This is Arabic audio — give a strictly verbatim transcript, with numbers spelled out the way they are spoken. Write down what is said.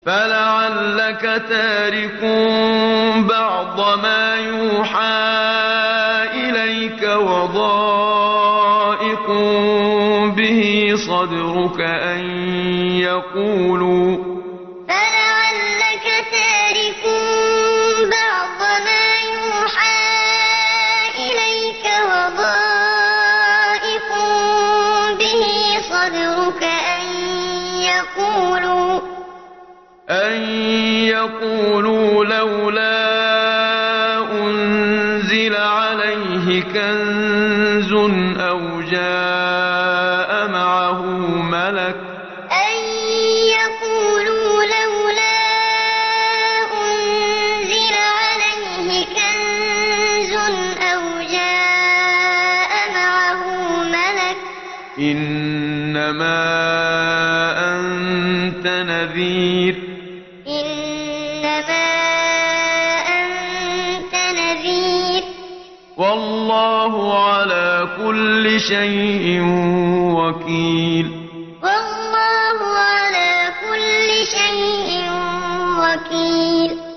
فَلَعَلَّكَ تَارِكٌ بَعْضَ مَا يُوحَىٰ إِلَيْكَ وَضَائِقٌ بِهِ صَدْرُكَ أَن يَقُولُوا أَن يَقُولُوا لَوْلَا أُنزِلَ عَلَيْهِ كَنزٌ أَوْ جَاءَ مَعَهُ مَلَكٌ ۚ إِنَّمَا أَنتَ نَذِيرٌ ۚ وَاللَّهُ عَلَىٰ كُلِّ شَيْءٍ وَكِيلٌ فَلَعَلَّكَ تَارِكٌ بَعْضَ مَا يُوحَىٰ إِلَيْكَ وَضَائِقٌ بِهِ صَدْرُكَ أَن يَقُولُوا أَن يَقُولُوا لَوْلَا أُنزِلَ عَلَيْهِ كَنزٌ أَوْ جَاءَ مَعَهُ مَلَكٌ ۚ إِنَّمَا أَنتَ نَذِيرٌ ۚ وَاللَّهُ عَلَىٰ كُلِّ شَيْءٍ وَكِيلٌ